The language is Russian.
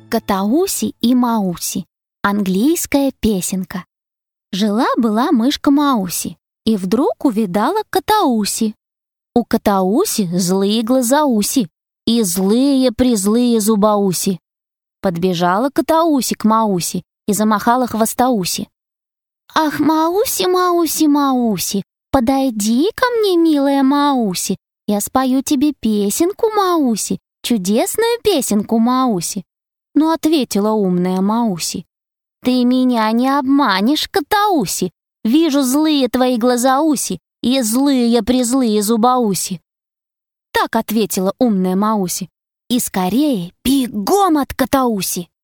Котауси и Мауси. Английская песенка. Жила-была мышка Мауси, и вдруг увидала Котауси. У Котауси злые глазауси и злые-призлые зубауси. Подбежала Котауси к Мауси и замахала хвостауси. «Ах, Мауси, Мауси, Мауси, подойди ко мне, милая Мауси, я спою тебе песенку, Мауси, чудесную песенку, Мауси». Но ответила умная Мауси: «Ты меня не обманешь, Котауси, вижу злые твои глазауси и злые-призлые зубауси». Так ответила умная Мауси, и скорее бегом от Котауси.